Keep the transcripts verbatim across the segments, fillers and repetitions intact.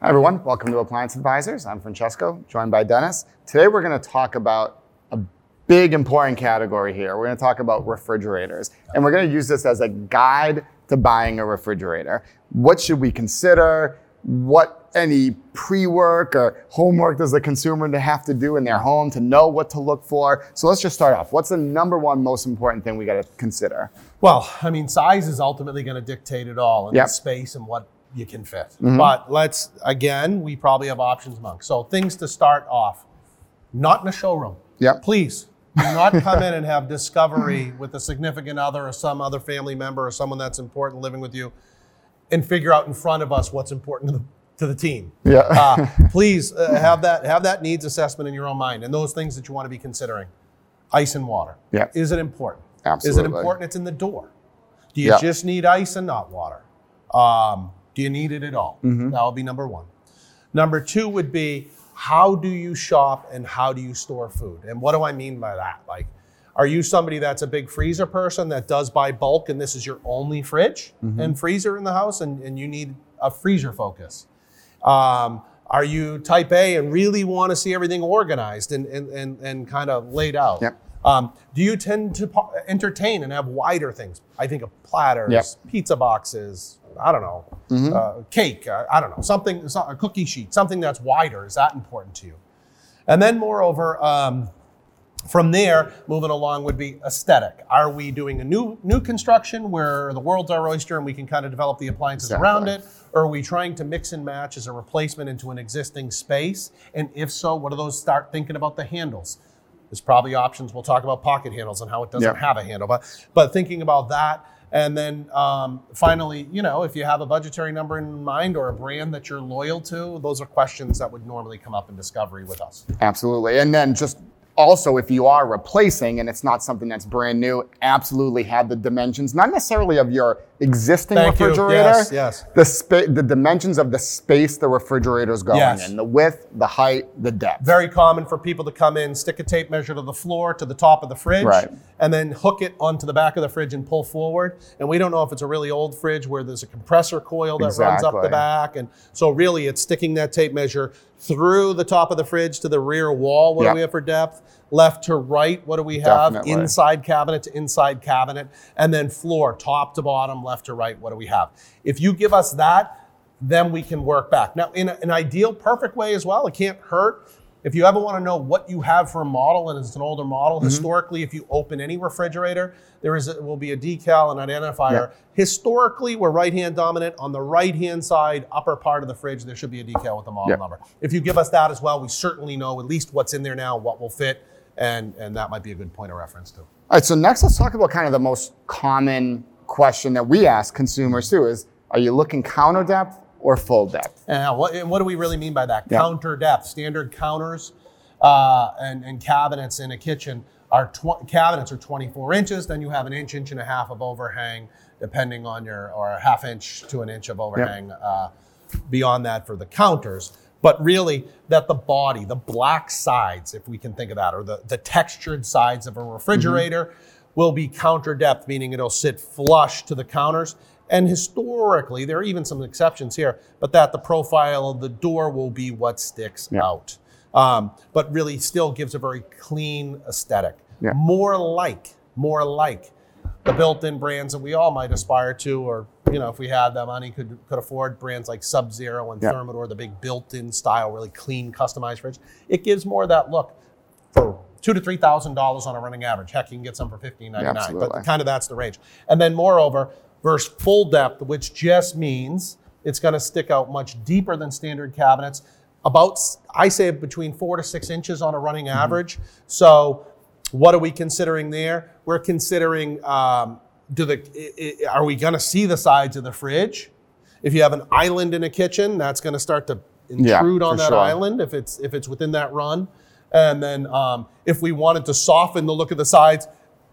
Hi everyone, welcome to Appliance Advisors. I'm Francesco, joined by Dennis. Today we're going to talk about a big important category here. We're going to talk about refrigerators, and we're going to use this as a guide to buying a refrigerator. What should we consider? What any pre-work or homework does the consumer have to do in their home to know what to look for? So let's just start off. What's the number one most important thing we got to consider? Well, I mean, size is ultimately going to dictate it all, and Yep. the space and what you can fit. Mm-hmm. But let's, again, we probably have options among. So things to start off, not in a showroom. Yep. Please do not come in and have discovery with a significant other or some other family member or someone that's important living with you and figure out in front of us what's important to the, to the team. Yeah. uh, please uh, have that have that needs assessment in your own mind and those things that you want to be considering. Ice and water. Yeah. Is it important? Absolutely. Is it important it's in the door? Do you Yep. just need ice and not water? Um, do you need it at all? Mm-hmm. That would be number one. Number two would be, how do you shop and how do you store food? And what do I mean by that? Like, are you somebody that's a big freezer person that does buy bulk and this is your only fridge Mm-hmm. and freezer in the house and, and you need a freezer focus? Um, are you type A and really want to see everything organized and, and, and, and kind of laid out? Yep. Um, do you tend to po- entertain and have wider things? I think of platters, Yep. pizza boxes, I don't know, Mm-hmm. uh, cake, uh, I don't know, something, so- a cookie sheet, something that's wider. Is that important to you? And then moreover, um, from there, moving along would be aesthetic. Are we doing a new new construction where the world's our oyster and we can kind of develop the appliances Exactly. around it? Or are we trying to mix and match as a replacement into an existing space? And if so, what do those start thinking about the handles? There's probably options. We'll talk about pocket handles and how it doesn't Yep. have a handle, but but thinking about that. And then um, finally, you know, if you have a budgetary number in mind or a brand that you're loyal to, those are questions that would normally come up in discovery with us. Absolutely. And then just also, if you are replacing and it's not something that's brand new, absolutely have the dimensions, not necessarily of your existing Thank you. refrigerator, Yes, yes. the spa- the dimensions of the space the refrigerator is going Yes. in, the width, the height, the depth. Very common for people to come in, stick a tape measure to the floor, to the top of the fridge, Right. and then hook it onto the back of the fridge and pull forward. And we don't know if it's a really old fridge where there's a compressor coil that runs up Exactly. the back. And so really it's sticking that tape measure through the top of the fridge to the rear wall. What Yep. do we have for depth? Left to right, what do we have? Definitely. Inside cabinet to inside cabinet. And then floor, top to bottom, left to right, what do we have? If you give us that, then we can work back. Now, in a- an ideal, perfect way as well, it can't hurt. If you ever want to know what you have for a model and it's an older model, Mm-hmm. historically, if you open any refrigerator, there is a, will be a decal, an identifier. Yeah. Historically, we're right-hand dominant. On the right-hand side, upper part of the fridge, there should be a decal with the model Yeah. number. If you give us that as well, we certainly know at least what's in there now, what will fit, and, and that might be a good point of reference too. All right, so next let's talk about kind of the most common question that we ask consumers too is, are you looking counter depth or full depth? And what, and what do we really mean by that? Yeah. Counter depth. Standard counters uh, and, and cabinets in a kitchen are tw- cabinets are twenty-four inches. Then you have an inch, inch and a half of overhang, depending on your, or a half inch to an inch of overhang uh, beyond that for the counters. But really, that the body, the black sides, if we can think of that, or the, the textured sides of a refrigerator Mm-hmm. will be counter depth, meaning it'll sit flush to the counters. And historically, there are even some exceptions here, but that the profile of the door will be what sticks Yeah. out. Um, but really still gives a very clean aesthetic. Yeah. More like, more like the built-in brands that we all might aspire to, or, you know, if we had the money, could could afford brands like Sub-Zero and Yeah. Thermador, the big built-in style, really clean, customized fridge. It gives more of that look for two to three thousand dollars on a running average. Heck, you can get some for fifteen ninety-nine. Absolutely. But kind of that's the range. And then moreover, versus full depth, which just means it's going to stick out much deeper than standard cabinets. About, I say, between four to six inches on a running Mm-hmm. average. So, what are we considering there? We're considering, um, do the i- i- are we going to see the sides of the fridge? If you have an island in a kitchen, that's going to start to Yeah, intrude on for that sure. island if it's if it's within that run. And then um, if we wanted to soften the look of the sides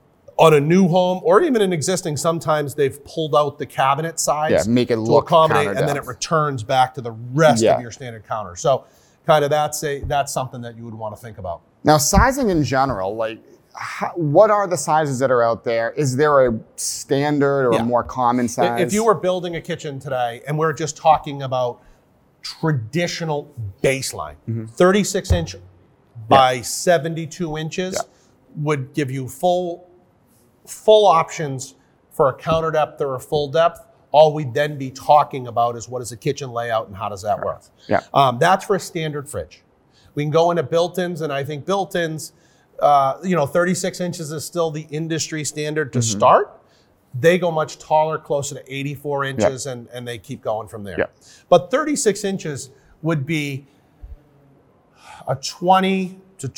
on a new home or even an existing, sometimes they've pulled out the cabinet sides Yeah, make it to look accommodate, counter and then it depth. returns back to the rest Yeah. of your standard counter. So, kind of that's a that's something that you would want to think about. Now, sizing in general, like how, what are the sizes that are out there? Is there a standard or Yeah. a more common size? If you were building a kitchen today and we're just talking about traditional baseline. Mm-hmm. thirty-six inch by yeah. seventy-two inches yeah. would give you full, full options for a counter depth or a full depth. All we'd then be talking about is what is a kitchen layout and how does that work. Yeah. Um, that's for a standard fridge. We can go into built-ins, and I think built-ins, uh, you know, thirty-six inches is still the industry standard to mm-hmm. start. They go much taller, closer to eighty-four inches, yep. and, and they keep going from there. Yep. But thirty-six inches would be a twenty to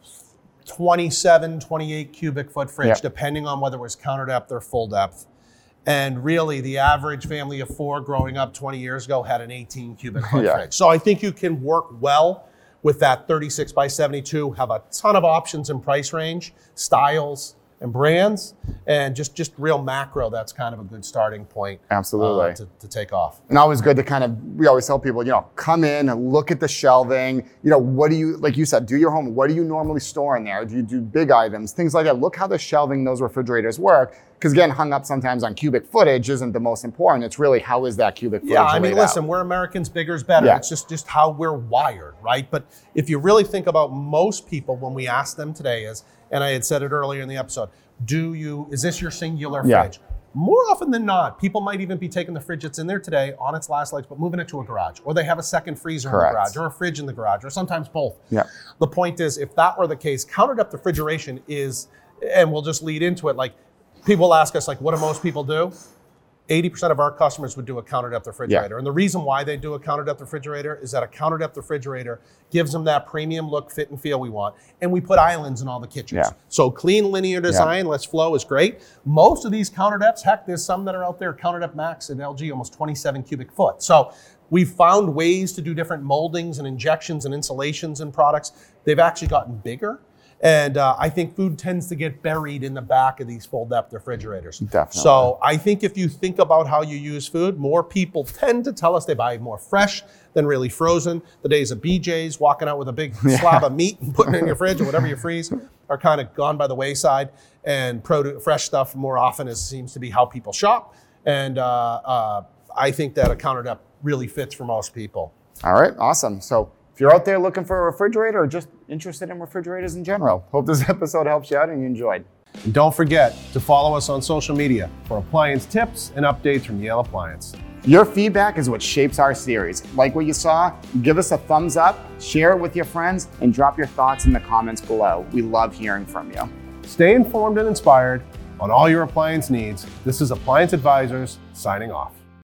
twenty-seven, twenty-eight cubic foot fridge, yep. depending on whether it was counter depth or full depth. And really, the average family of four growing up twenty years ago had an eighteen cubic foot yeah. fridge. So I think you can work well with that thirty-six by seventy-two, have a ton of options in price range, styles, and brands, and just, just real macro, that's kind of a good starting point. Absolutely. Uh, to, to take off. And always good to kind of, we always tell people, you know, come in and look at the shelving. You know, what do you, like you said, do your home. What do you normally store in there? Do you do big items? Things like that. Look how the shelving, those refrigerators work. Because getting hung up sometimes on cubic footage isn't the most important. It's really, how is that cubic footage Yeah, I mean, laid listen, out? we're Americans, bigger is better. Yeah. It's just, just how we're wired, right? But if you really think about most people, when we ask them today is, and I had said it earlier in the episode, do you, is this your singular yeah. fridge? More often than not, people might even be taking the fridge that's in there today on its last legs, but moving it to a garage, or they have a second freezer Correct. in the garage, or a fridge in the garage, or sometimes both. Yeah. The point is, if that were the case, counter depth refrigeration is, and we'll just lead into it, like people ask us, like, what do most people do? eighty percent of our customers would do a counter depth refrigerator. Yeah. And the reason why they do a counter depth refrigerator is that a counter depth refrigerator gives them that premium look, fit, and feel we want. And we put islands in all the kitchens. Yeah. So clean, linear design, yeah. less flow is great. Most of these counter depths, heck, there's some that are out there, counter depth max at L G, almost twenty-seven cubic foot. So we've found ways to do different moldings and injections and insulations in products. They've actually gotten bigger. And uh, I think food tends to get buried in the back of these full depth refrigerators. Definitely. So I think if you think about how you use food, more people tend to tell us they buy more fresh than really frozen. The days of B J's, walking out with a big yeah. slab of meat and putting it in your fridge or whatever you freeze, are kind of gone by the wayside. And produce, fresh stuff more often is, seems to be how people shop. And uh, uh, I think that a counter depth really fits for most people. All right, awesome. So if you're out there looking for a refrigerator or just interested in refrigerators in general, hope this episode helps you out and you enjoyed. And don't forget to follow us on social media for appliance tips and updates from Yale Appliance. Your feedback is what shapes our series. Like what you saw, give us a thumbs up, share it with your friends, and drop your thoughts in the comments below. We love hearing from you. Stay informed and inspired on all your appliance needs. This is Appliance Advisors signing off.